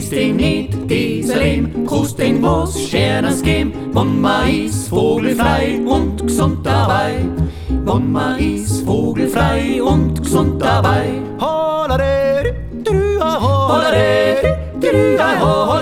Kristin Nit, Giselin, Prost den Wurst, Schernas Game, Mama is vogelfrei und gesund dabei. Mama is vogelfrei und gesund dabei. Hollere, du, ho, hollere, du, ho,